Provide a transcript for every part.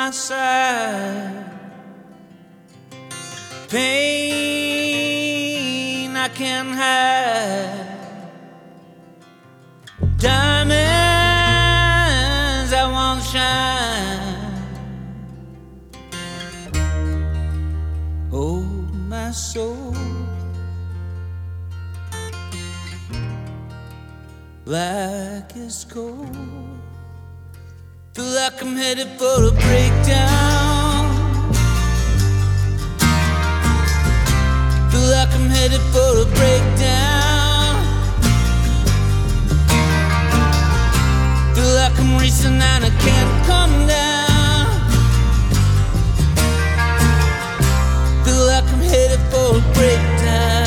my side. Pain I can't hide. Diamonds I won't shine. Oh, my soul, like it's cold. Feel like I'm headed for a breakdown. Feel like I'm headed for a breakdown. Feel like I'm racing and I can't come down. Feel like I'm headed for a breakdown.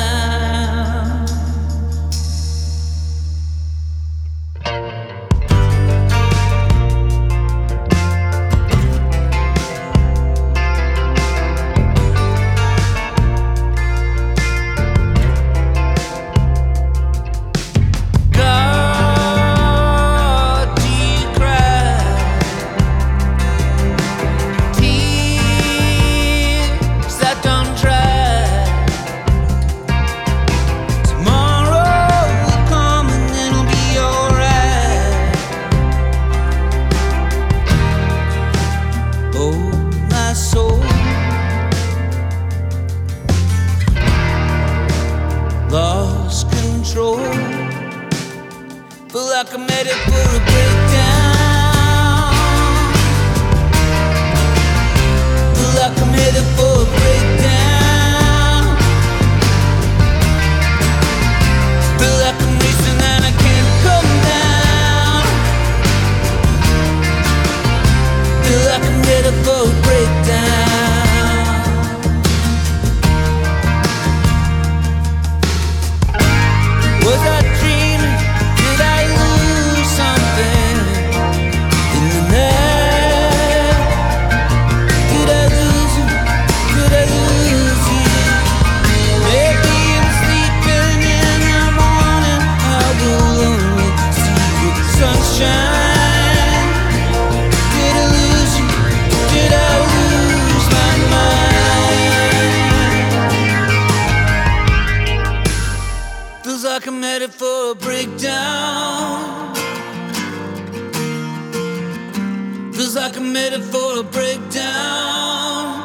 Lost control. Feel like I'm headed for a breakdown. Feel like I'm headed for a breakdown. Feel like I'm racing and I can't come down. Feel like I'm headed for a breakdown. Was I dreaming? Did I lose something in the night? Did I lose you? Did I lose you? Maybe I'm sleeping in the morning. I will only see the sunshine. Did I lose you? Did I lose my mind? Feels like I'm headed for a breakdown. Feels like I'm headed for a breakdown.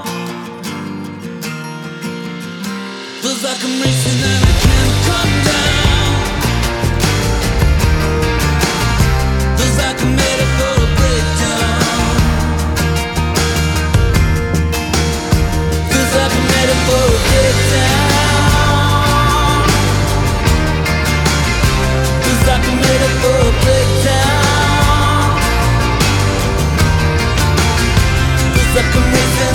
Feels like I'm racing and I can't come down. Feels like I'm headed for a breakdown. Feels like I'm headed for a breakdown. Feels like I'm headed for a breakdown. Feels like I'm racing